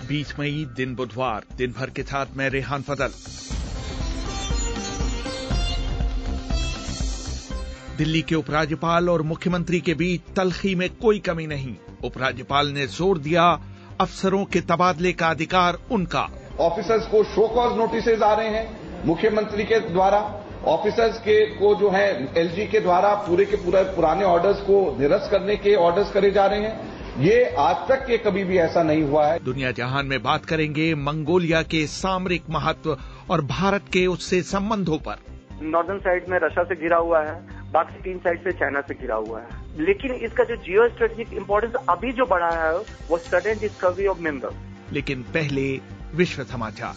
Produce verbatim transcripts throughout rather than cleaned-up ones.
बीस मई दिन बुधवार, दिन भर के साथ मैं रेहान फजल। दिल्ली के उपराज्यपाल और मुख्यमंत्री के बीच तल्खी में कोई कमी नहीं। उपराज्यपाल ने जोर दिया, अफसरों के तबादले का अधिकार उनका। ऑफिसर्स को शो कॉज नोटिसेज आ रहे हैं मुख्यमंत्री के द्वारा, ऑफिसर्स के को जो है एलजी के द्वारा पूरे के पूरे पुराने ऑर्डर्स को निरस्त करने के ऑर्डर्स करे जा रहे हैं। ये आज तक के कभी भी ऐसा नहीं हुआ है। दुनिया जहान में बात करेंगे मंगोलिया के सामरिक महत्व और भारत के उससे संबंधों पर। नॉर्दर्न साइड में रशिया से घिरा हुआ है, बाकी तीन साइड से चाइना से घिरा हुआ है, लेकिन इसका जो जियो स्ट्रेटेजिक इंपॉर्टेंस अभी जो बढ़ा है वो सडन डिस्कवरी ऑफ मिनरल। लेकिन पहले विश्व समाचार।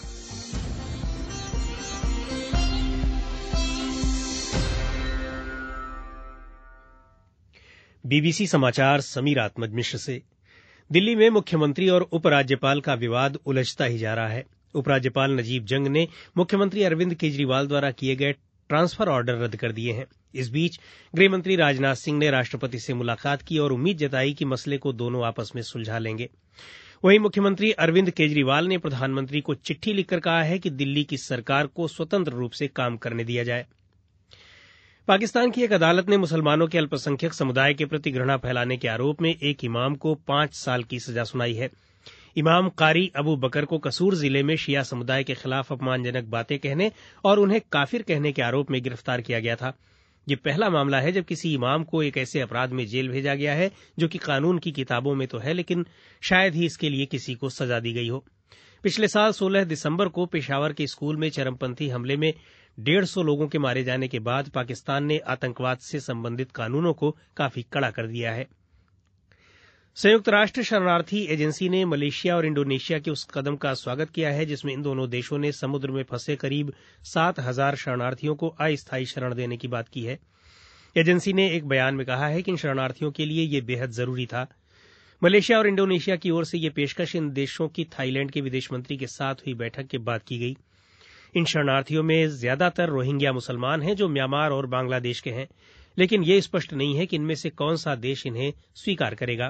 बीबीसी समाचार समीर आत्मज मिश्र से। दिल्ली में मुख्यमंत्री और उपराज्यपाल का विवाद उलझता ही जा रहा है। उपराज्यपाल नजीब जंग ने मुख्यमंत्री अरविंद केजरीवाल द्वारा किए गए ट्रांसफर ऑर्डर रद्द कर दिए हैं। इस बीच गृहमंत्री राजनाथ सिंह ने राष्ट्रपति से मुलाकात की और उम्मीद जताई कि मसले को दोनों आपस में सुलझा लेंगे। वहीं मुख्यमंत्री अरविंद केजरीवाल ने प्रधानमंत्री को चिट्ठी लिखकर कहा है कि दिल्ली की सरकार को स्वतंत्र रूप से काम करने दिया जाए। पाकिस्तान की एक अदालत ने मुसलमानों के अल्पसंख्यक समुदाय के प्रति घृणा फैलाने के आरोप में एक इमाम को पांच साल की सजा सुनाई है। इमाम कारी अबू बकर को कसूर जिले में शिया समुदाय के खिलाफ अपमानजनक बातें कहने और उन्हें काफिर कहने के आरोप में गिरफ्तार किया गया था। ये पहला मामला है जब किसी इमाम को एक ऐसे अपराध में जेल भेजा गया है जो कि कानून की किताबों में तो है, लेकिन शायद ही इसके लिए किसी को सजा दी गई हो। पिछले साल सोलह दिसंबर को पेशावर के स्कूल में चरमपंथी हमले में डेढ़ सौ लोगों के मारे जाने के बाद पाकिस्तान ने आतंकवाद से संबंधित कानूनों को काफी कड़ा कर दिया है। संयुक्त राष्ट्र शरणार्थी एजेंसी ने मलेशिया और इंडोनेशिया के उस कदम का स्वागत किया है जिसमें इन दोनों देशों ने समुद्र में फंसे करीब सात हजार शरणार्थियों को अस्थायी शरण देने की बात की है। एजेंसी ने एक बयान में कहा है कि इन शरणार्थियों के लिए यह बेहद जरूरी था। मलेशिया और इंडोनेशिया की ओर से यह पेशकश इन देशों की थाईलैंड के विदेश मंत्री के साथ हुई बैठक के बाद की गई। इन शरणार्थियों में ज्यादातर रोहिंग्या मुसलमान हैं जो म्यांमार और बांग्लादेश के हैं, लेकिन यह स्पष्ट नहीं है कि इनमें से कौन सा देश इन्हें स्वीकार करेगा।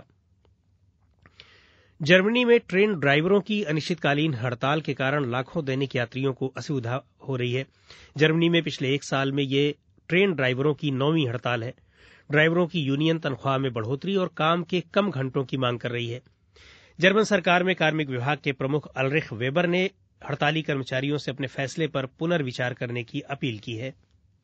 जर्मनी में ट्रेन ड्राइवरों की अनिश्चितकालीन हड़ताल के कारण लाखों दैनिक यात्रियों को असुविधा हो रही है। जर्मनी में पिछले एक साल में ये ट्रेन ड्राइवरों की नौवीं हड़ताल है। ड्राइवरों की यूनियन तनख्वाह में बढ़ोतरी और काम के कम घंटों की मांग कर रही है। जर्मन सरकार में कार्मिक विभाग के प्रमुख अल्रिख वेबर ने हड़ताली कर्मचारियों से अपने फैसले पर पुनर्विचार करने की अपील की है।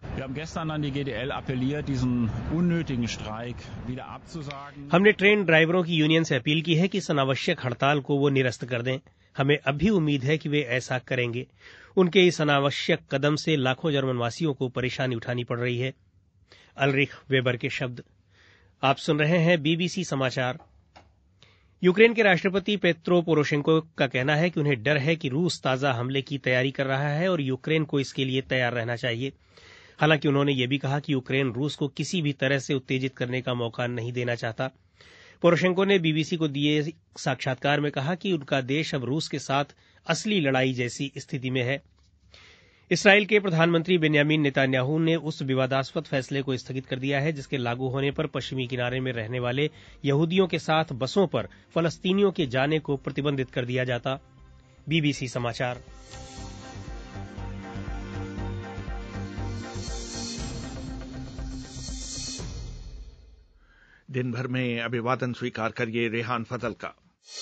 हमने ट्रेन ड्राइवरों की यूनियन से अपील की है कि इस अनावश्यक हड़ताल को वो निरस्त कर दें। हमें अब भी उम्मीद है कि वे ऐसा करेंगे। उनके इस अनावश्यक कदम से लाखों जर्मनवासियों को परेशानी उठानी पड़ रही है। अल्रिख वेबर के शब्द। आप सुन रहे हैं बीबीसी समाचार। यूक्रेन के राष्ट्रपति पेत्रो पोरोशेंको का कहना है कि उन्हें डर है कि रूस ताजा हमले की तैयारी कर रहा है और यूक्रेन को इसके लिए तैयार रहना चाहिए। हालांकि उन्होंने यह भी कहा कि यूक्रेन रूस को किसी भी तरह से उत्तेजित करने का मौका नहीं देना चाहता। पोरोशेंको ने बीबीसी को दिए साक्षात्कार में कहा कि उनका देश अब रूस के साथ असली लड़ाई जैसी स्थिति में है। इसराइल के प्रधानमंत्री बेन्यामीन नेतान्याहू ने उस विवादास्पद फैसले को स्थगित कर दिया है जिसके लागू होने पर पश्चिमी किनारे में रहने वाले यहूदियों के साथ बसों पर फलस्तीनियों के जाने को प्रतिबंधित कर दिया जाता। बीबीसी समाचार। दिन भर में अभिवादन स्वीकार करिए रेहान फजल का।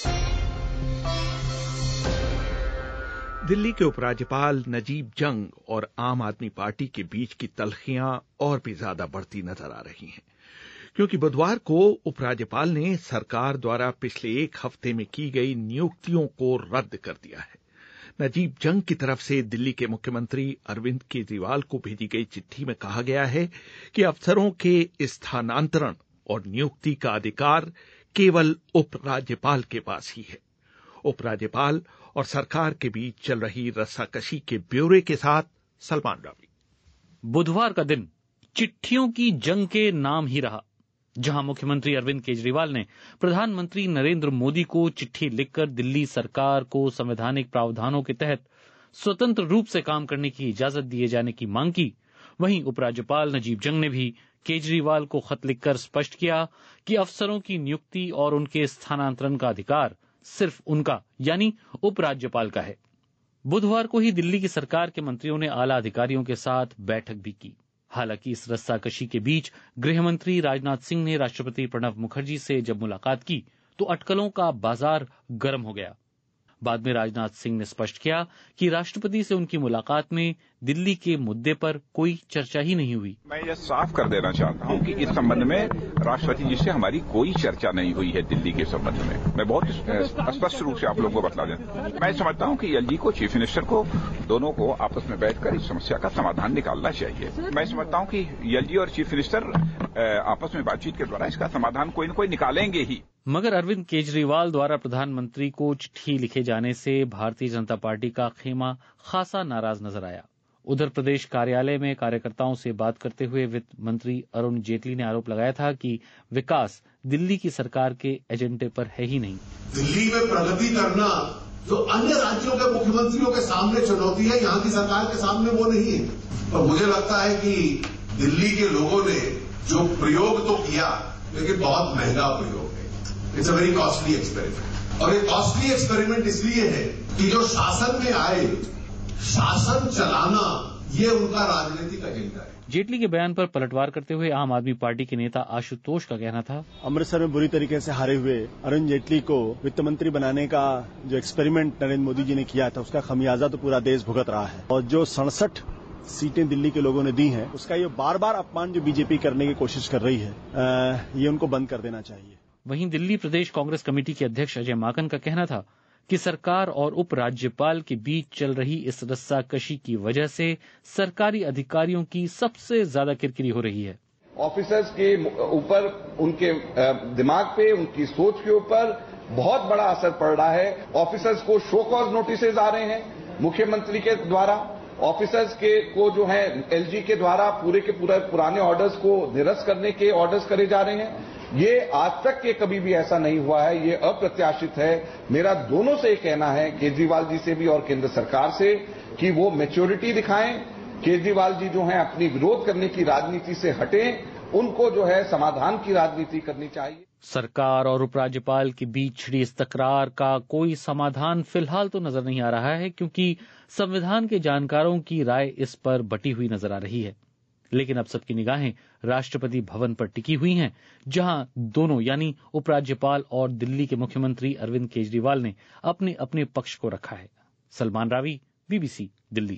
दिल्ली के उपराज्यपाल नजीब जंग और आम आदमी पार्टी के बीच की तल्खियां और भी ज्यादा बढ़ती नजर आ रही हैं, क्योंकि बुधवार को उपराज्यपाल ने सरकार द्वारा पिछले एक हफ्ते में की गई नियुक्तियों को रद्द कर दिया है। नजीब जंग की तरफ से दिल्ली के मुख्यमंत्री अरविंद केजरीवाल को भेजी गई चिट्ठी में कहा गया है कि अफसरों के स्थानांतरण और नियुक्ति का अधिकार केवल उपराज्यपाल के पास ही है। उपराज्यपाल और सरकार के बीच चल रही रस्साकशी के ब्यौरे के साथ सलमान रावी। बुधवार का दिन चिट्ठियों की जंग के नाम ही रहा, जहां मुख्यमंत्री अरविंद केजरीवाल ने प्रधानमंत्री नरेंद्र मोदी को चिट्ठी लिखकर दिल्ली सरकार को संवैधानिक प्रावधानों के तहत स्वतंत्र रूप से काम करने की इजाजत दिए जाने की मांग की। वहीं उपराज्यपाल नजीब जंग ने भी केजरीवाल को खत लिखकर स्पष्ट किया कि अफसरों की नियुक्ति और उनके स्थानांतरण का अधिकार सिर्फ उनका यानी उपराज्यपाल का है। बुधवार को ही दिल्ली की सरकार के मंत्रियों ने आला अधिकारियों के साथ बैठक भी की। हालांकि इस रस्साकशी के बीच गृह मंत्री राजनाथ सिंह ने राष्ट्रपति प्रणब मुखर्जी से जब मुलाकात की तो अटकलों का बाजार गर्म हो गया। बाद में राजनाथ सिंह ने स्पष्ट किया कि राष्ट्रपति से उनकी मुलाकात में दिल्ली के मुद्दे पर कोई चर्चा ही नहीं हुई। मैं ये साफ कर देना चाहता हूं कि इस संबंध में राष्ट्रपति जी से हमारी कोई चर्चा नहीं हुई है दिल्ली के संबंध में। मैं बहुत स्पष्ट रूप से आप लोगों को बता दें। मैं समझता हूं कि एलजी को, चीफ मिनिस्टर को, दोनों को आपस में बैठकर इस समस्या का समाधान निकालना चाहिए। मैं समझता हूं कि एलजी और चीफ मिनिस्टर आपस में बातचीत के द्वारा इसका समाधान कोई न कोई निकालेंगे ही। मगर अरविंद केजरीवाल द्वारा प्रधानमंत्री को चिट्ठी लिखे जाने से भारतीय जनता पार्टी का खेमा खासा नाराज नजर आया। उधर प्रदेश कार्यालय में कार्यकर्ताओं से बात करते हुए वित्त मंत्री अरुण जेटली ने आरोप लगाया था कि विकास दिल्ली की सरकार के एजेंडे पर है ही नहीं। दिल्ली में प्रगति करना जो अन्य राज्यों के मुख्यमंत्रियों के सामने चुनौती है, यहाँ की सरकार के सामने वो नहीं है। और मुझे लगता है कि दिल्ली के लोगों ने जो प्रयोग तो किया, लेकिन बहुत महंगा प्रयोग है। It's a very costly experiment. और ये कॉस्टली एक्सपेरिमेंट इसलिए है कि जो शासन में आए, शासन चलाना ये उनका राजनीतिक एजेंडा है। जेटली के बयान पर पलटवार करते हुए आम आदमी पार्टी के नेता आशुतोष का कहना था, अमृतसर में बुरी तरीके से हारे हुए अरुण जेटली को वित्त मंत्री बनाने का जो एक्सपेरिमेंट नरेंद्र मोदी जी ने किया था, उसका खमियाजा तो पूरा देश भुगत रहा है। और जो सड़सठ सीटें दिल्ली के लोगों ने दी हैं, उसका ये बार बार अपमान जो बीजेपी करने की कोशिश कर रही है, ये उनको बंद कर देना चाहिए। वहीं दिल्ली प्रदेश कांग्रेस कमेटी के अध्यक्ष अजय माकन का कहना था कि सरकार और उपराज्यपाल के बीच चल रही इस रस्साकशी की वजह से सरकारी अधिकारियों की सबसे ज्यादा किरकिरी हो रही है। ऑफिसर्स के ऊपर, उनके दिमाग पे, उनकी सोच के ऊपर बहुत बड़ा असर पड़ रहा है। ऑफिसर्स को शो कॉज नोटिसेज आ रहे हैं मुख्यमंत्री के द्वारा। ऑफिसर्स के को जो है एलजी के द्वारा पूरे के पूरे पुराने ऑर्डर्स को निरस्त करने के ऑर्डर्स करे जा रहे हैं। ये आज तक के कभी भी ऐसा नहीं हुआ है, ये अप्रत्याशित है। मेरा दोनों से कहना है, केजरीवाल जी से भी और केंद्र सरकार से, कि वो मैच्योरिटी दिखाएं। केजरीवाल जी जो है अपनी विरोध करने की राजनीति से हटें, उनको जो है समाधान की राजनीति करनी चाहिए। सरकार और उपराज्यपाल के बीच छिड़ी इस तकरार का कोई समाधान फिलहाल तो नजर नहीं आ रहा है, क्योंकि संविधान के जानकारों की राय इस पर बटी हुई नजर आ रही है। लेकिन अब सबकी निगाहें राष्ट्रपति भवन पर टिकी हुई हैं, जहां दोनों यानी उपराज्यपाल और दिल्ली के मुख्यमंत्री अरविंद केजरीवाल ने अपने अपने पक्ष को रखा है। सलमान रावी, बीबीसी दिल्ली।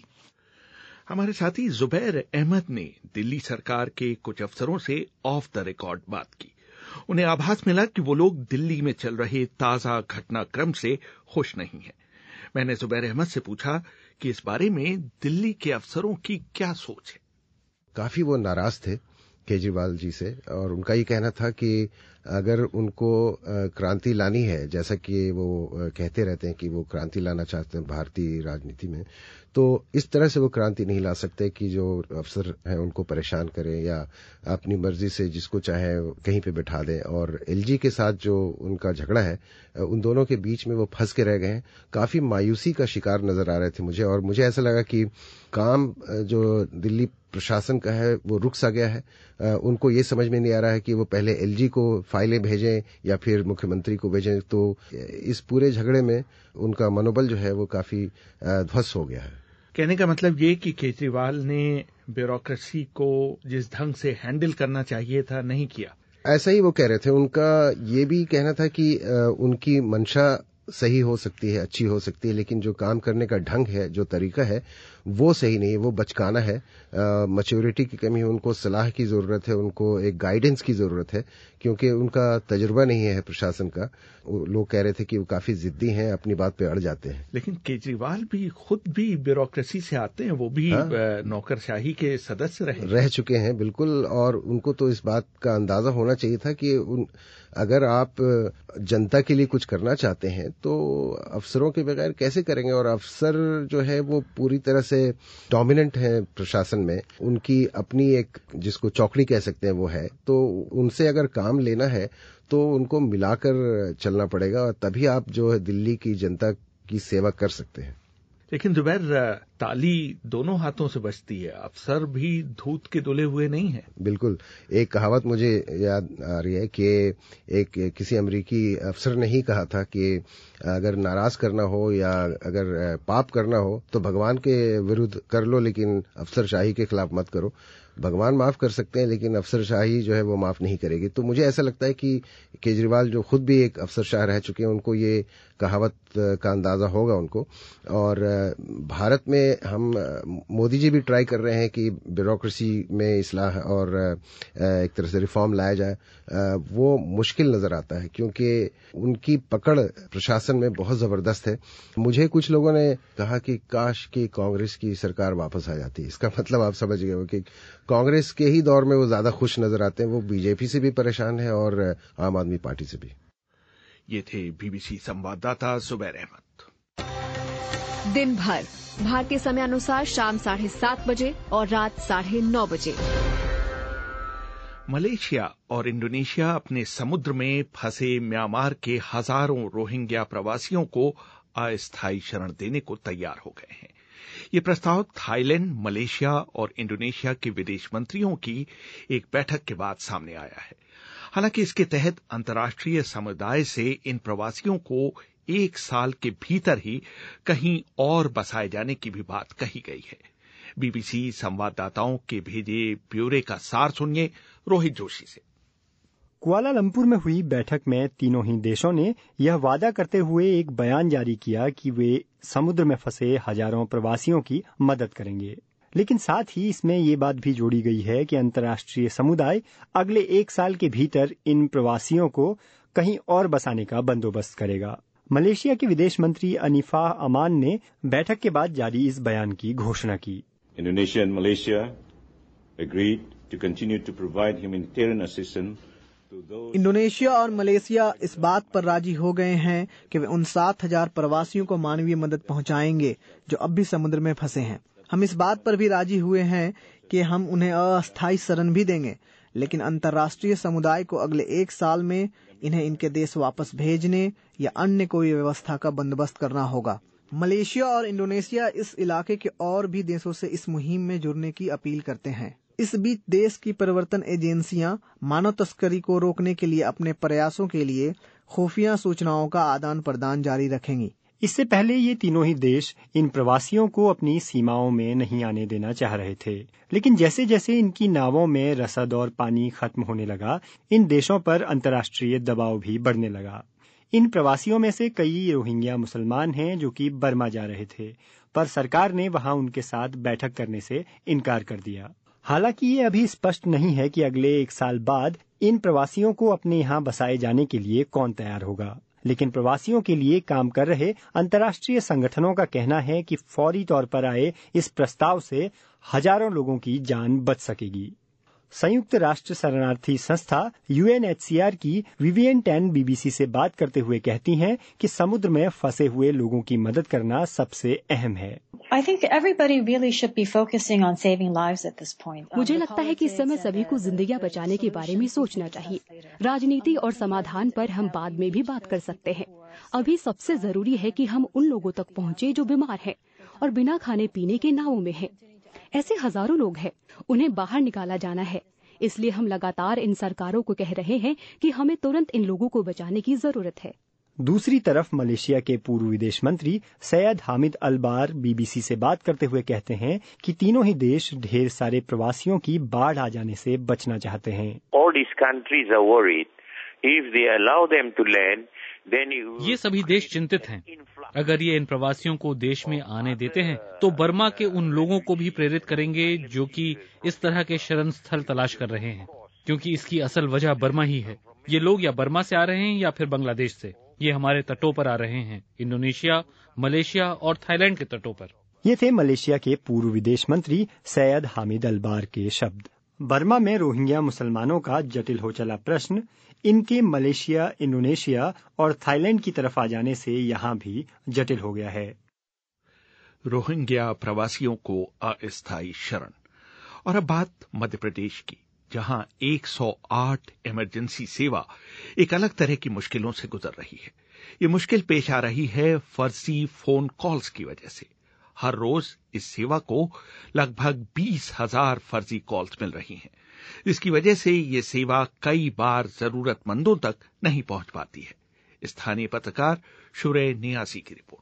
हमारे साथी जुबैर अहमद ने दिल्ली सरकार के कुछ अफसरों से ऑफ द रिकॉर्ड बात की। उन्हें आभास मिला कि वो लोग दिल्ली में चल रहे ताजा घटनाक्रम से खुश नहीं हैं। मैंने जुबैर अहमद से पूछा कि इस बारे में दिल्ली के अफसरों की क्या सोच है। काफी वो नाराज थे केजरीवाल जी से, और उनका ये कहना था कि अगर उनको क्रांति लानी है, जैसा कि वो कहते रहते हैं कि वो क्रांति लाना चाहते हैं भारतीय राजनीति में, तो इस तरह से वो क्रांति नहीं ला सकते कि जो अफसर हैं उनको परेशान करें या अपनी मर्जी से जिसको चाहे कहीं पे बैठा दें। और एलजी के साथ जो उनका झगड़ा है, उन दोनों के बीच में वो फंस के रह गए हैं। काफी मायूसी का शिकार नजर आ रहे थे मुझे, और मुझे ऐसा लगा कि काम जो दिल्ली प्रशासन का है वो रुक सा गया है। उनको ये समझ में नहीं आ रहा है कि वो पहले एलजी को फाइलें भेजें या फिर मुख्यमंत्री को भेजें। तो इस पूरे झगड़े में उनका मनोबल जो है वो काफी ध्वस्त हो गया है। कहने का मतलब ये कि केजरीवाल ने ब्यूरोक्रेसी को जिस ढंग से हैंडल करना चाहिए था नहीं किया, ऐसा ही वो कह रहे थे। उनका ये भी कहना था कि उनकी मंशा सही हो सकती है, अच्छी हो सकती है, लेकिन जो काम करने का ढंग है, जो तरीका है, वो सही नहीं है, वो बचकाना है। मैच्योरिटी की कमी है, उनको सलाह की जरूरत है, उनको एक गाइडेंस की जरूरत है, क्योंकि उनका तजुर्बा नहीं है प्रशासन का। लोग कह रहे थे कि वो काफी जिद्दी हैं, अपनी बात पे अड़ जाते हैं। लेकिन केजरीवाल भी खुद भी ब्यूरोक्रेसी से आते हैं, वो भी हाँ? नौकरशाही के सदस्य रहे रह चुके हैं, बिल्कुल। और उनको तो इस बात का अंदाजा होना चाहिए था कि उन अगर आप जनता के लिए कुछ करना चाहते हैं तो अफसरों के बगैर कैसे करेंगे। और अफसर जो है वो पूरी तरह से डोमिनेंट है प्रशासन में, उनकी अपनी एक जिसको चौकड़ी कह सकते हैं वो है। तो उनसे अगर काम लेना है तो उनको मिलाकर चलना पड़ेगा, और तभी आप जो है दिल्ली की जनता की सेवा कर सकते हैं। लेकिन जुबैर, ताली दोनों हाथों से बजती है, अफसर भी धूत के धुले हुए नहीं है। बिल्कुल, एक कहावत मुझे याद आ रही है कि एक किसी अमेरिकी अफसर ने ही कहा था कि अगर नाराज करना हो या अगर पाप करना हो तो भगवान के विरुद्ध कर लो, लेकिन अफसरशाही के खिलाफ मत करो। भगवान माफ कर सकते हैं लेकिन अफसरशाही जो है वो माफ नहीं करेगी। तो मुझे ऐसा लगता है कि केजरीवाल जो खुद भी एक अफसरशाह रह चुके हैं, उनको ये कहावत का अंदाजा होगा उनको। और भारत में हम मोदी जी भी ट्राई कर रहे हैं कि ब्यूरोक्रेसी में इस्लाह और एक तरह से रिफॉर्म लाया जाए। वो मुश्किल नजर आता है क्योंकि उनकी पकड़ प्रशासन में बहुत जबरदस्त है। मुझे कुछ लोगों ने कहा कि काश कि कांग्रेस की सरकार वापस आ जाती। इसका मतलब आप समझ गए हो कि कांग्रेस के ही दौर में वो ज्यादा खुश नजर आते हैं। वो बीजेपी से भी परेशान है और आम आदमी पार्टी से भी। ये थे बीबीसी संवाददाता जुबैर अहमद। दिन भर भारतीय समय अनुसार शाम साढ़े सात बजे और रात साढ़े नौ बजे। मलेशिया और इंडोनेशिया अपने समुद्र में फंसे म्यांमार के हजारों रोहिंग्या प्रवासियों को अस्थायी शरण देने को तैयार हो गए हैं। ये प्रस्ताव थाईलैंड, मलेशिया और इंडोनेशिया के विदेश मंत्रियों की एक बैठक के बाद सामने आया है। हालांकि इसके तहत अंतर्राष्ट्रीय समुदाय से इन प्रवासियों को एक साल के भीतर ही कहीं और बसाए जाने की भी बात कही गई है। बीबीसी संवाददाताओं के भेजे ब्यौरे का सार सुनिए रोहित जोशी से। कुआलालंपुर में हुई बैठक में तीनों ही देशों ने यह वादा करते हुए एक बयान जारी किया कि वे समुद्र में फंसे हजारों प्रवासियों की मदद करेंगे। लेकिन साथ ही इसमें ये बात भी जोड़ी गई है कि अंतर्राष्ट्रीय समुदाय अगले एक साल के भीतर इन प्रवासियों को कहीं और बसाने का बंदोबस्त करेगा। मलेशिया के विदेश मंत्री अनीफा अमान ने बैठक के बाद जारी इस बयान की घोषणा की। Indonesia and Malaysia agreed to continue to provide humanitarian assistance to those. Indonesia और मलेशिया इस बात पर राजी हो गए हैं कि वे उन सात हजार प्रवासियों को मानवीय मदद पहुंचाएंगे जो अब भी समुद्र में फंसे हैं। हम इस बात पर भी राजी हुए हैं कि हम उन्हें अस्थायी शरण भी देंगे, लेकिन अंतर्राष्ट्रीय समुदाय को अगले एक साल में इन्हें इनके देश वापस भेजने या अन्य कोई व्यवस्था का बंदोबस्त करना होगा। मलेशिया और इंडोनेशिया इस इलाके के और भी देशों से इस मुहिम में जुड़ने की अपील करते हैं। इस बीच देश की परिवर्तन एजेंसियां मानव तस्करी को रोकने के लिए अपने प्रयासों के लिए खुफिया सूचनाओं का आदान प्रदान जारी रखेंगी। इससे पहले ये तीनों ही देश इन प्रवासियों को अपनी सीमाओं में नहीं आने देना चाह रहे थे, लेकिन जैसे जैसे इनकी नावों में रसद और पानी खत्म होने लगा, इन देशों पर अंतर्राष्ट्रीय दबाव भी बढ़ने लगा। इन प्रवासियों में से कई रोहिंग्या मुसलमान हैं जो कि बर्मा जा रहे थे, पर सरकार ने वहां उनके साथ बैठक करने से इनकार कर दिया। हालांकि ये अभी स्पष्ट नहीं है कि अगले एक साल बाद इन प्रवासियों को अपने यहाँ बसाए जाने के लिए कौन तैयार होगा, लेकिन प्रवासियों के लिए काम कर रहे अंतर्राष्ट्रीय संगठनों का कहना है कि फौरी तौर पर आए इस प्रस्ताव से हजारों लोगों की जान बच सकेगी। संयुक्त राष्ट्र शरणार्थी संस्था यूएनएचसीआर की विवियन टैन बीबीसी से बात करते हुए कहती हैं कि समुद्र में फंसे हुए लोगों की मदद करना सबसे अहम है। मुझे लगता है कि इस समय सभी को जिंदगियां बचाने के बारे में सोचना चाहिए। राजनीति और समाधान पर हम बाद में भी बात कर सकते हैं। अभी सबसे जरूरी है कि हम उन लोगों तक पहुंचे जो बीमार हैं और बिना खाने पीने के नावों में हैं। ऐसे हजारों लोग हैं, उन्हें बाहर निकाला जाना है। इसलिए हम लगातार इन सरकारों को कह रहे हैं कि हमें तुरंत इन लोगों को बचाने की जरूरत है। दूसरी तरफ मलेशिया के पूर्व विदेश मंत्री सैयद हामिद अलबार बीबीसी से बात करते हुए कहते हैं कि तीनों ही देश ढेर सारे प्रवासियों की बाढ़ आ जाने से बचना चाहते हैं। All these countries are worried if they allow them to land, then ये सभी देश चिंतित हैं। अगर ये इन प्रवासियों को देश में आने देते हैं तो बर्मा के उन लोगों को भी प्रेरित करेंगे जो कि इस तरह के शरण स्थल तलाश कर रहे हैं, क्योंकि इसकी असल वजह बर्मा ही है। ये लोग या बर्मा से आ रहे हैं या फिर बांग्लादेश से। ये हमारे तटों पर आ रहे हैं, इंडोनेशिया, मलेशिया और थाईलैंड के तटों पर। ये थे मलेशिया के पूर्व विदेश मंत्री सैयद हामिद अलबार के शब्द। बर्मा में रोहिंग्या मुसलमानों का जटिल हो चला प्रश्न इनके मलेशिया, इंडोनेशिया और थाईलैंड की तरफ आ जाने से यहाँ भी जटिल हो गया है। रोहिंग्या प्रवासियों को अस्थायी शरण। और अब बात मध्य प्रदेश की, जहां एक सौ आठ इमरजेंसी सेवा एक अलग तरह की मुश्किलों से गुजर रही है। ये मुश्किल पेश आ रही है फर्जी फोन कॉल्स की वजह से। हर रोज इस सेवा को लगभग बीस हजार फर्जी कॉल्स मिल रही हैं, जिसकी वजह से ये सेवा कई बार जरूरतमंदों तक नहीं पहुंच पाती है। स्थानीय पत्रकार शुरे नियासी की रिपोर्ट।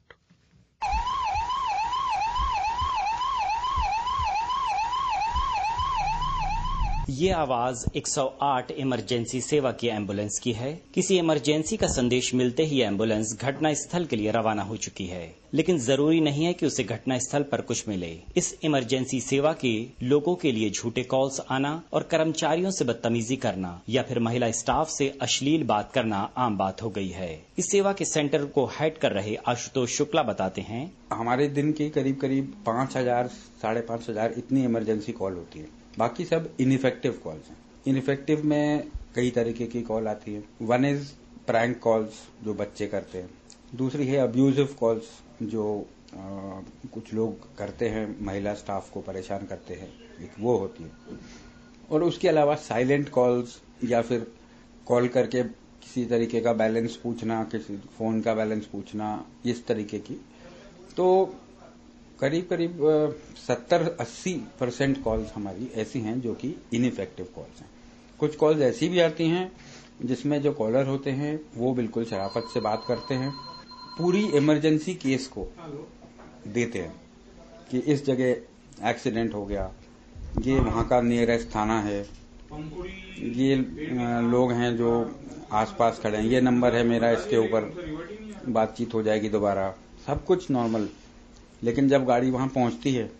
ये आवाज एक सौ आठ इमरजेंसी सेवा की एम्बुलेंस की है। किसी इमरजेंसी का संदेश मिलते ही एम्बुलेंस घटना स्थल के लिए रवाना हो चुकी है, लेकिन जरूरी नहीं है कि उसे घटना स्थल पर कुछ मिले। इस इमरजेंसी सेवा के लोगों के लिए झूठे कॉल्स आना और कर्मचारियों से बदतमीजी करना या फिर महिला स्टाफ से अश्लील बात करना आम बात हो गई है। इस सेवा के सेंटर को हेड कर रहे आशुतोष शुक्ला बताते हैं, हमारे दिन की करीब करीब पांच हजार साढ़े पांच हजार इतनी इमरजेंसी कॉल होती है। बाकी सब इनइफेक्टिव कॉल्स हैं। इनइफेक्टिव में कई तरीके की कॉल आती है। वन इज प्रैंक कॉल्स जो बच्चे करते हैं, दूसरी है अब्यूजिव कॉल्स जो आ, कुछ लोग करते हैं, महिला स्टाफ को परेशान करते हैं, एक वो होती है। और उसके अलावा साइलेंट कॉल्स या फिर कॉल करके किसी तरीके का बैलेंस पूछना, किसी फोन का बैलेंस पूछना, इस तरीके की। तो करीब करीब सत्तर अस्सी परसेंट कॉल्स हमारी ऐसी हैं जो कि इनइफेक्टिव कॉल्स हैं। कुछ कॉल्स ऐसी भी आती हैं जिसमें जो कॉलर होते हैं वो बिल्कुल शराफत से बात करते हैं, पूरी इमरजेंसी केस को देते हैं कि इस जगह एक्सीडेंट हो गया, ये वहां का नियरेस्ट थाना है, ये लोग हैं जो आसपास खड़े हैं, ये नंबर है मेरा, इसके ऊपर बातचीत हो जाएगी दोबारा। सब कुछ नॉर्मल, लेकिन जब गाड़ी वहां पहुंचती है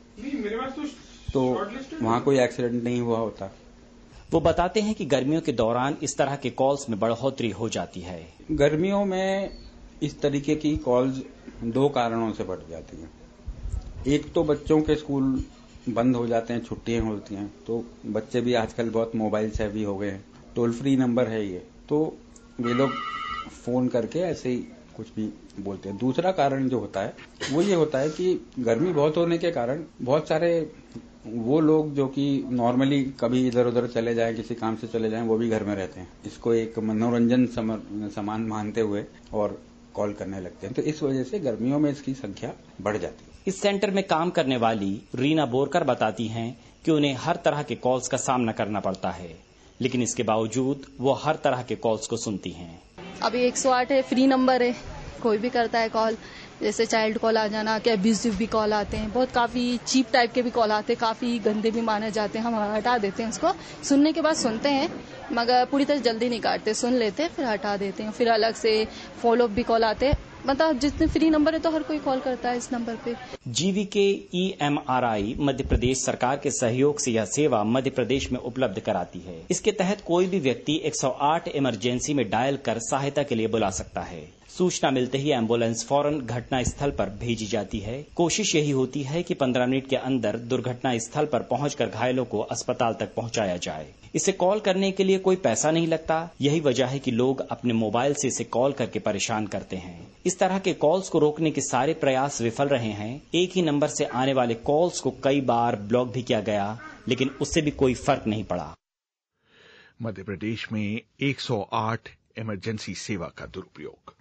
तो वहां कोई एक्सीडेंट नहीं हुआ होता। वो बताते हैं कि गर्मियों के दौरान इस तरह के कॉल्स में बढ़ोतरी हो जाती है। गर्मियों में इस तरीके की कॉल्स दो कारणों से बढ़ जाती हैं। एक तो बच्चों के स्कूल बंद हो जाते हैं, छुट्टियां होती हैं, तो बच्चे भी आजकल बहुत मोबाइल सेवी हो गए हैं। टोल फ्री नंबर है ये, तो वे लोग फोन करके ऐसे ही कुछ भी बोलते हैं। दूसरा कारण जो होता है वो ये होता है कि गर्मी बहुत होने के कारण बहुत सारे वो लोग जो कि नॉर्मली कभी इधर उधर चले जाएं, किसी काम से चले जाएं, वो भी घर में रहते हैं। इसको एक मनोरंजन सामान मानते हुए और कॉल करने लगते हैं, तो इस वजह से गर्मियों में इसकी संख्या बढ़ जाती है। इस सेंटर में काम करने वाली रीना बोरकर बताती हैं कि उन्हें हर तरह के कॉल्स का सामना करना पड़ता है, लेकिन इसके बावजूद वो हर तरह के कॉल्स को सुनती हैं। अभी एक सौ आठ है, फ्री नंबर है, कोई भी करता है कॉल, जैसे चाइल्ड कॉल आ जाना, क्या अब्यूजिव भी कॉल आते हैं, बहुत काफी चीप टाइप के भी कॉल आते हैं, काफी गंदे भी माने जाते हैं। हम हटा देते हैं उसको, सुनने के बाद सुनते हैं मगर पूरी तरह जल्दी नहीं काटते, सुन लेते हैं फिर हटा देते हैं। फिर अलग से फॉलो अप भी कॉल आते हैं, मतलब जितने फ्री नंबर है तो हर कोई कॉल करता है इस नंबर पे। जीवीके ईएमआरआई मध्य प्रदेश सरकार के सहयोग से यह सेवा मध्य प्रदेश में उपलब्ध कराती है। इसके तहत कोई भी व्यक्ति एक सौ आठ इमरजेंसी में डायल कर सहायता के लिए बुला सकता है। सूचना मिलते ही एम्बुलेंस फौरन घटना स्थल पर भेजी जाती है। कोशिश यही होती है कि पंद्रह मिनट के अंदर दुर्घटना स्थल पर पहुंचकर घायलों को अस्पताल तक पहुंचाया जाए। इसे कॉल करने के लिए कोई पैसा नहीं लगता। यही वजह है कि लोग अपने मोबाइल से इसे कॉल करके परेशान करते हैं। इस तरह के कॉल्स को रोकने के सारे प्रयास विफल रहे हैं। एक ही नंबर से आने वाले कॉल्स को कई बार ब्लॉक भी किया गया, लेकिन उससे भी कोई फर्क नहीं पड़ा। मध्य प्रदेश में एक सौ आठ इमरजेंसी सेवा का दुरुपयोग।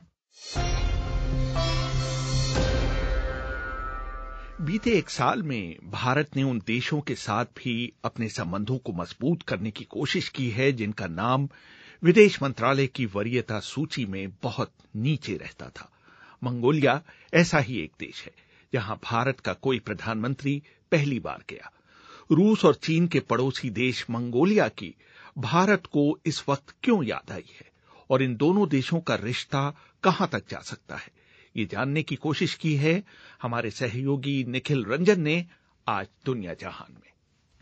बीते एक साल में भारत ने उन देशों के साथ भी अपने संबंधों को मजबूत करने की कोशिश की है जिनका नाम विदेश मंत्रालय की वरीयता सूची में बहुत नीचे रहता था। मंगोलिया ऐसा ही एक देश है जहां भारत का कोई प्रधानमंत्री पहली बार गया। रूस और चीन के पड़ोसी देश मंगोलिया की भारत को इस वक्त क्यों याद आई है और इन दोनों देशों का रिश्ता कहां तक जा सकता है, ये जानने की कोशिश की है हमारे सहयोगी निखिल रंजन ने आज दुनिया जहान में।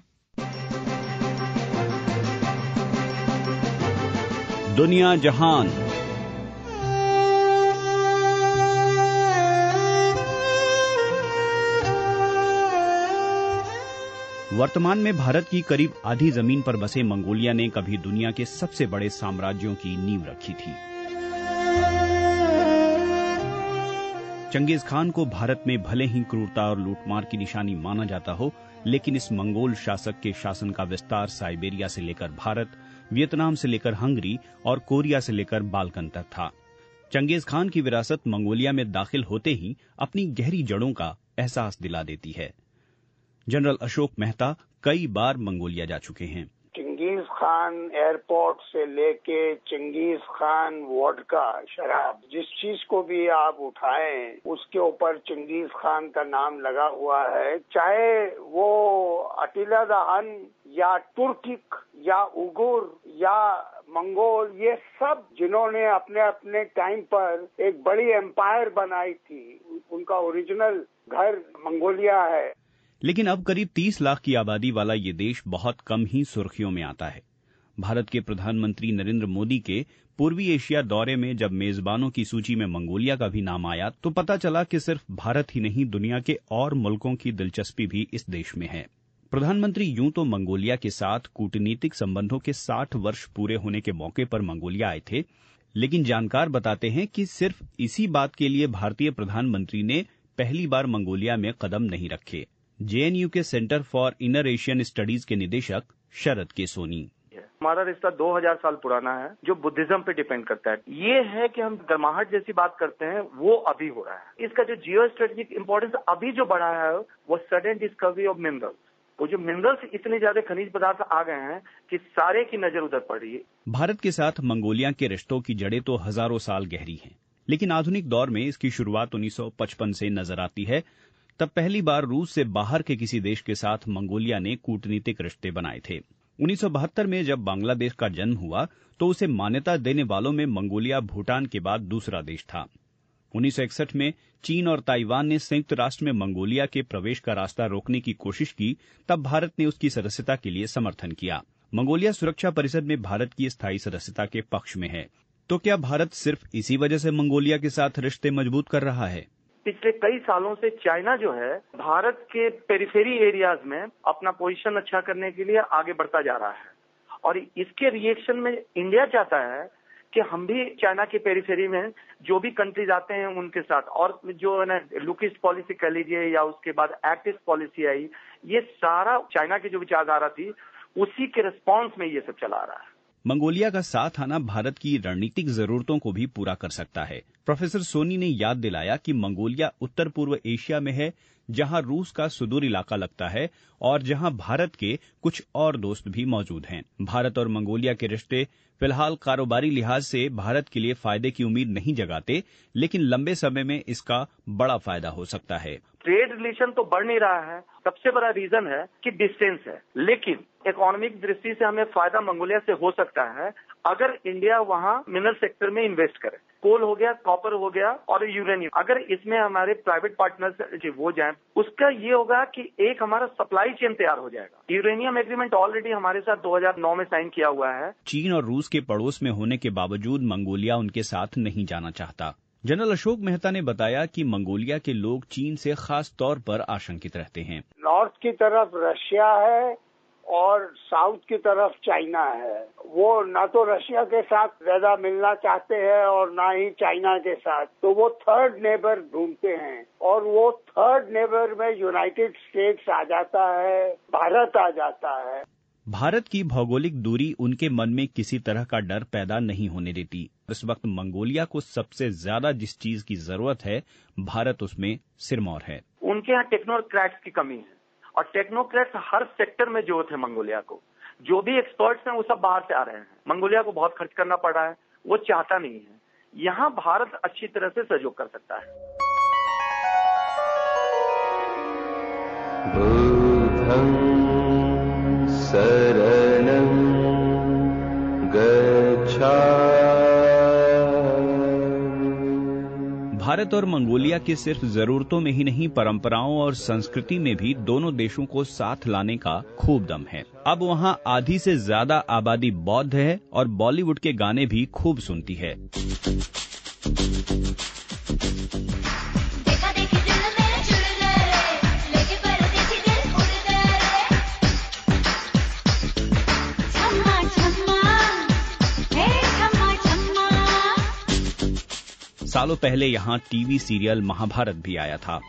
दुनिया जहान। वर्तमान में भारत की करीब आधी जमीन पर बसे मंगोलिया ने कभी दुनिया के सबसे बड़े साम्राज्यों की नींव रखी थी। चंगेज खान को भारत में भले ही क्रूरता और लूटमार की निशानी माना जाता हो, लेकिन इस मंगोल शासक के शासन का विस्तार साइबेरिया से लेकर भारत, वियतनाम से लेकर हंगरी और कोरिया से लेकर बाल्कन तक था। चंगेज खान की विरासत मंगोलिया में दाखिल होते ही अपनी गहरी जड़ों का एहसास दिला देती है। जनरल अशोक मेहता कई बार मंगोलिया जा चुके हैं। चिंगीज खान एयरपोर्ट से लेके चिंगीज खान वोडका शराब, जिस चीज को भी आप उठाएं उसके ऊपर चिंगीज खान का नाम लगा हुआ है। चाहे वो अटिला द हन या तुर्किक या उगुर या मंगोल, ये सब जिन्होंने अपने अपने टाइम पर एक बड़ी एम्पायर बनाई थी, उनका ओरिजिनल घर मंगोलिया है। लेकिन अब करीब तीस लाख की आबादी वाला ये देश बहुत कम ही सुर्खियों में आता है। भारत के प्रधानमंत्री नरेंद्र मोदी के पूर्वी एशिया दौरे में जब मेजबानों की सूची में मंगोलिया का भी नाम आया तो पता चला कि सिर्फ भारत ही नहीं, दुनिया के और मुल्कों की दिलचस्पी भी इस देश में है। प्रधानमंत्री यूं तो मंगोलिया के साथ कूटनीतिक संबंधों के साठ वर्ष पूरे होने के मौके पर मंगोलिया आए थे, लेकिन जानकार बताते हैं कि सिर्फ इसी बात के लिए भारतीय प्रधानमंत्री ने पहली बार मंगोलिया में कदम नहीं रखे। जेएनयू के centre for inner Asian studies के निदेशक शरद के सोनी, हमारा रिश्ता दो हज़ार साल पुराना है जो बुद्धिज्म पे डिपेंड करता है। ये है कि हम गर्माहट जैसी बात करते हैं, वो अभी हो रहा है। इसका जो जियो स्ट्रेटेजिक इंपॉर्टेंस अभी जो बढ़ा है वो सडन डिस्कवरी ऑफ मिनरल्स। वो जो मिनरल्स इतने ज्यादा खनिज पदार्थ आ गए हैं कि सारे की नजर उधर पड़ रही है। भारत के साथ मंगोलिया के रिश्तों की जड़ें तो हजारों साल गहरी हैं, लेकिन आधुनिक दौर में इसकी शुरुआत उन्नीस सौ पचपन से नजर आती है। तब पहली बार रूस से बाहर के किसी देश के साथ मंगोलिया ने कूटनीतिक रिश्ते बनाए थे। उन्नीस सौ बहत्तर में जब बांग्लादेश का जन्म हुआ तो उसे मान्यता देने वालों में मंगोलिया भूटान के बाद दूसरा देश था। उन्नीस सौ इकसठ में चीन और ताइवान ने संयुक्त राष्ट्र में मंगोलिया के प्रवेश का रास्ता रोकने की कोशिश की, तब भारत ने उसकी सदस्यता के लिए समर्थन किया। मंगोलिया सुरक्षा परिषद में भारत की स्थायी सदस्यता के पक्ष में है। तो क्या भारत सिर्फ इसी वजह से मंगोलिया के साथ रिश्ते मजबूत कर रहा है? पिछले कई सालों से चाइना जो है भारत के पेरिफेरी एरियाज में अपना पोजीशन अच्छा करने के लिए आगे बढ़ता जा रहा है, और इसके रिएक्शन में इंडिया चाहता है कि हम भी चाइना के पेरिफेरी में जो भी कंट्रीज आते हैं उनके साथ, और जो है ना लुकिस्ट पॉलिसी कह लीजिए या उसके बाद एक्टिस्ट पॉलिसी आई, ये सारा चाइना की जो विचारधारा थी उसी के रिस्पॉन्स में ये सब चला रहा है। मंगोलिया का साथ आना भारत की रणनीतिक जरूरतों को भी पूरा कर सकता है। प्रोफेसर सोनी ने याद दिलाया कि मंगोलिया उत्तर पूर्व एशिया में है, जहां रूस का सुदूर इलाका लगता है और जहां भारत के कुछ और दोस्त भी मौजूद हैं। भारत और मंगोलिया के रिश्ते फिलहाल कारोबारी लिहाज से भारत के लिए फायदे की उम्मीद नहीं जगाते, लेकिन लंबे समय में इसका बड़ा फायदा हो सकता है। ट्रेड रिलेशन तो बढ़ नहीं रहा है, सबसे बड़ा रीजन है कि डिस्टेंस है, लेकिन इकोनॉमिक दृष्टि से हमें फायदा मंगोलिया से हो सकता है अगर इंडिया वहां मिनरल सेक्टर में इन्वेस्ट करे। कोल हो गया, कॉपर हो गया और यूरेनियम, अगर इसमें हमारे प्राइवेट पार्टनर्स वो जाएं, उसका ये होगा कि एक हमारा सप्लाई चेन तैयार हो जाएगा। यूरेनियम एग्रीमेंट ऑलरेडी हमारे साथ दो हज़ार नौ में साइन किया हुआ है। चीन और रूस के पड़ोस में होने के बावजूद मंगोलिया उनके साथ नहीं जाना चाहता। जनरल अशोक मेहता ने बताया कि मंगोलिया के लोग चीन से खास तौर पर आशंकित रहते हैं। नॉर्थ की तरफ रशिया है और साउथ की तरफ चाइना है। वो ना तो रशिया के साथ ज्यादा मिलना चाहते हैं और ना ही चाइना के साथ, तो वो थर्ड नेबर ढूंढते हैं, और वो थर्ड नेबर में यूनाइटेड स्टेट्स आ जाता है, भारत आ जाता है। भारत की भौगोलिक दूरी उनके मन में किसी तरह का डर पैदा नहीं होने देती। इस वक्त मंगोलिया को सबसे ज्यादा जिस चीज की जरूरत है, भारत उसमें सिरमौर है। उनके यहाँ टेक्नोक्रेट्स की कमी है, और टेक्नोक्रेट्स हर सेक्टर में जरूरत है मंगोलिया को। जो भी एक्सपर्ट्स हैं वो सब बाहर से आ रहे हैं। मंगोलिया को बहुत खर्च करना पड़ रहा है, वो चाहता नहीं है। यहाँ भारत अच्छी तरह से सहयोग कर सकता है। बुद्धं शरणं गच्छामि। भारत और मंगोलिया की सिर्फ जरूरतों में ही नहीं, परंपराओं और संस्कृति में भी दोनों देशों को साथ लाने का खूब दम है। अब वहाँ आधी से ज्यादा आबादी बौद्ध है और बॉलीवुड के गाने भी खूब सुनती है। सालों पहले यहाँ टीवी सीरियल महाभारत भी आया था।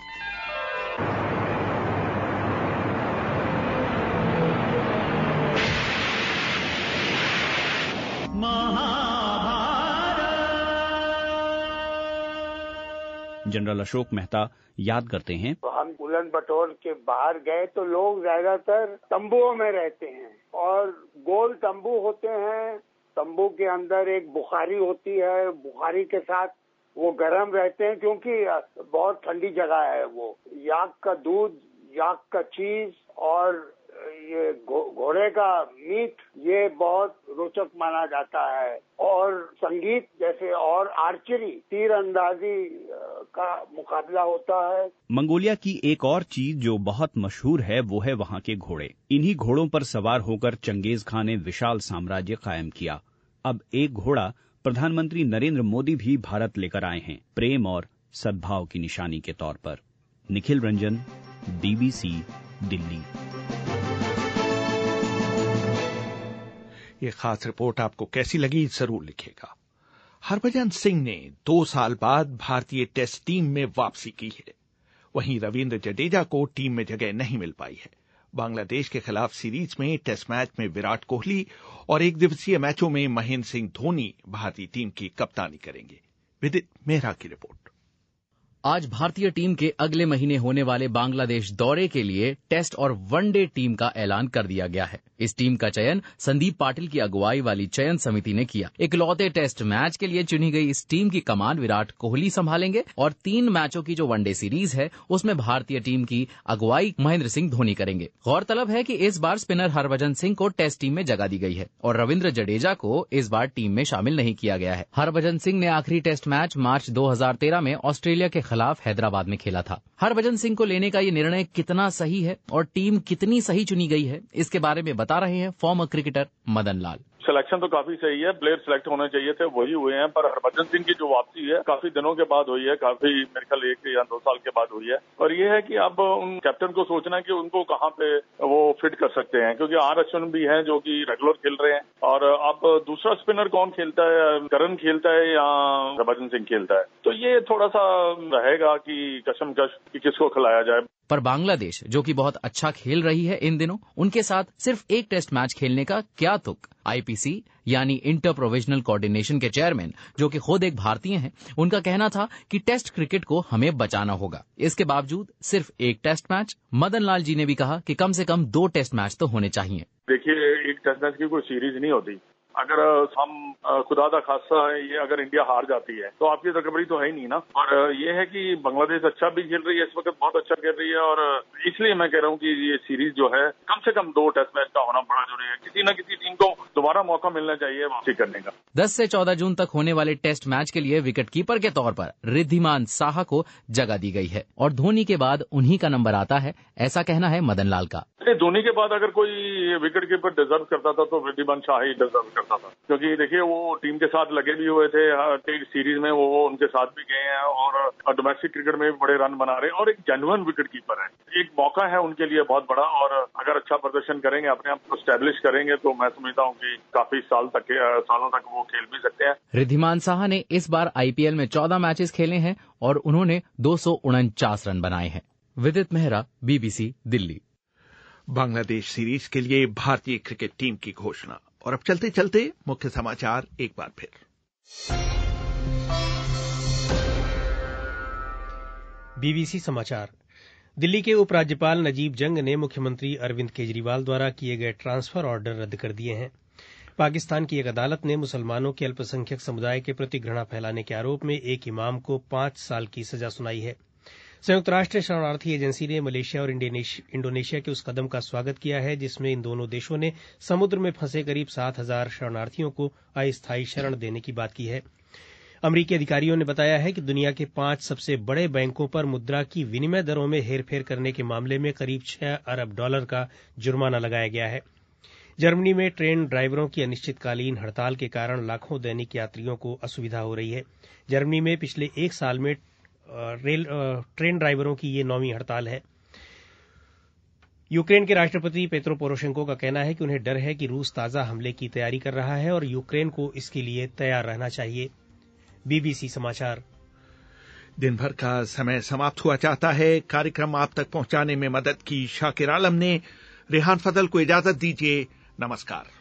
जनरल अशोक मेहता याद करते हैं। तो हम उलन बटोर के बाहर गए तो लोग ज्यादातर तंबुओं में रहते हैं और गोल तंबू होते हैं। तंबू के अंदर एक बुखारी होती है, बुखारी के साथ वो गर्म रहते हैं क्योंकि बहुत ठंडी जगह है। वो याक का दूध, याक का चीज और ये घोड़े का मीट, ये बहुत रोचक माना जाता है। और संगीत जैसे और आर्चरी, तीर अंदाजी का मुकाबला होता है। मंगोलिया की एक और चीज जो बहुत मशहूर है वो है वहाँ के घोड़े। इन्हीं घोड़ों पर सवार होकर चंगेज खान ने विशाल साम्राज्य कायम किया। अब एक घोड़ा प्रधानमंत्री नरेंद्र मोदी भी भारत लेकर आए हैं, प्रेम और सद्भाव की निशानी के तौर पर। निखिल रंजन, बीबीसी, दिल्ली। ये खास रिपोर्ट आपको कैसी लगी जरूर लिखिएगा। हरभजन सिंह ने दो साल बाद भारतीय टेस्ट टीम में वापसी की है। वहीं रविंद्र जडेजा को टीम में जगह नहीं मिल पाई है। बांग्लादेश के खिलाफ सीरीज में टेस्ट मैच में विराट कोहली और एक दिवसीय मैचों में महेंद्र सिंह धोनी भारतीय टीम की कप्तानी करेंगे। विदित मेहरा की रिपोर्ट। आज भारतीय टीम के अगले महीने होने वाले बांग्लादेश दौरे के लिए टेस्ट और वनडे टीम का ऐलान कर दिया गया है। इस टीम का चयन संदीप पाटिल की अगुवाई वाली चयन समिति ने किया। इकलौते टेस्ट मैच के लिए चुनी गई इस टीम की कमान विराट कोहली संभालेंगे और तीन मैचों की जो वनडे सीरीज है उसमें भारतीय टीम की अगुवाई महेंद्र सिंह धोनी करेंगे। गौरतलब है कि इस बार स्पिनर हरभजन सिंह को टेस्ट टीम में जगह दी गई है और रविंद्र जडेजा को इस बार टीम में शामिल नहीं किया गया है। हरभजन सिंह ने आखिरी टेस्ट मैच मार्च दो हजार तेरह में ऑस्ट्रेलिया के खिलाफ हैदराबाद में खेला था। हरभजन सिंह को लेने का ये निर्णय कितना सही है और टीम कितनी सही चुनी गई है, इसके बारे में बता रहे हैं former cricketer Madan Lal. Selection तो काफी सही है, प्लेयर सिलेक्ट होने चाहिए थे, वही हुए हैं। पर हरभजन सिंह की जो वापसी है काफी दिनों के बाद हुई है, काफी मेरे ख्याल एक या दो साल के बाद हुई है। और ये है कि अब उन कैप्टन को सोचना है कि उनको कहाँ पे वो फिट कर सकते हैं, क्योंकि आर अश्विन भी हैं जो कि रेगुलर खेल रहे हैं। और अब दूसरा स्पिनर कौन खेलता है, करण खेलता है या हरभजन सिंह खेलता है, तो ये थोड़ा सा रहेगा कि कशमकश कि किसको खिलाया जाए। पर बांग्लादेश जो कि बहुत अच्छा खेल रही है इन दिनों, उनके साथ सिर्फ एक टेस्ट मैच खेलने का क्या तुक। आईपीसी यानी इंटर प्रोविजनल कोऑर्डिनेशन के चेयरमैन जो कि खुद एक भारतीय हैं, उनका कहना था कि टेस्ट क्रिकेट को हमें बचाना होगा। इसके बावजूद सिर्फ एक टेस्ट मैच। मदन लाल जी ने भी कहा कि कम से कम दो टेस्ट मैच तो होने चाहिए। देखिए, एक टेस्ट मैच की कोई सीरीज नहीं होती। अगर हम खुदादा खासा है ये अगर इंडिया हार जाती है तो आपकी रिकवरी तो है ही नहीं ना। और ये है कि बांग्लादेश अच्छा भी खेल रही है, इस वक्त बहुत अच्छा खेल रही है। और इसलिए मैं कह रहा हूँ कि ये सीरीज जो है कम से कम दो टेस्ट मैच का होना बड़ा जरूरी है। किसी न किसी टीम को दोबारा मौका मिलना चाहिए वापसी करने का। दस से चौदह जून तक होने वाले टेस्ट मैच के लिए विकेट कीपर के तौर पर रिद्धिमान साहा को जगह दी गई है और धोनी के बाद उन्हीं का नंबर आता है, ऐसा कहना है मदन लाल का। धोनी के बाद अगर कोई विकेट कीपर डिजर्व करता था तो रिद्धिमान शाह ही डिजर्व करता था, क्योंकि देखिए वो टीम के साथ लगे भी हुए थे, सीरीज में वो उनके साथ भी गए हैं और डोमेस्टिक क्रिकेट में भी बड़े रन बना रहे हैं और एक जेन्युइन विकेट कीपर है। एक मौका है उनके लिए बहुत बड़ा और अगर अच्छा प्रदर्शन करेंगे, अपने आप को स्टैब्लिश करेंगे तो मैं समझता हूँ कि काफी साल तक सालों तक वो खेल भी सकते हैं। रिद्धिमान साहा ने इस बार आईपीएल में चौदह मैचेस खेले हैं और उन्होंने दो सौ उनचास रन बनाए हैं। विदित मेहरा, बीबीसी दिल्ली। बांग्लादेश सीरीज के लिए भारतीय क्रिकेट टीम की घोषणा। और अब चलते चलते मुख्य समाचार एक बार फिर। बीबीसी समाचार। दिल्ली के उपराज्यपाल नजीब जंग ने मुख्यमंत्री अरविंद केजरीवाल द्वारा किए गए ट्रांसफर ऑर्डर रद्द कर दिए हैं। पाकिस्तान की एक अदालत ने मुसलमानों के अल्पसंख्यक समुदाय के प्रति घृणा फैलाने के आरोप में एक इमाम को पांच साल की सजा सुनाई है। संयुक्त राष्ट्र शरणार्थी एजेंसी ने मलेशिया और इंडोनेशिया के उस कदम का स्वागत किया है जिसमें इन दोनों देशों ने समुद्र में फंसे करीब सात हजार शरणार्थियों को अस्थायी शरण देने की बात की है। अमरीकी अधिकारियों ने बताया है कि दुनिया के पांच सबसे बड़े बैंकों पर मुद्रा की विनिमय दरों में हेरफेर करने के मामले में करीब छह अरब डॉलर का जुर्माना लगाया गया है। जर्मनी में ट्रेन ड्राइवरों की अनिश्चितकालीन हड़ताल के कारण लाखों दैनिक यात्रियों को असुविधा हो रही है। जर्मनी में पिछले एक साल में रेल ट्रेन ड्राइवरों की ये नौवीं हड़ताल है। यूक्रेन के राष्ट्रपति पेत्रो पोरोशेंको का कहना है कि उन्हें डर है कि रूस ताजा हमले की तैयारी कर रहा है और यूक्रेन को इसके लिए तैयार रहना चाहिए। बीबीसी समाचार। दिन भर का समय समाप्त हुआ चाहता है। कार्यक्रम आप तक पहुंचाने में मदद की शाकिर आलम ने। रेहान फजल को इजाजत दीजिए। नमस्कार।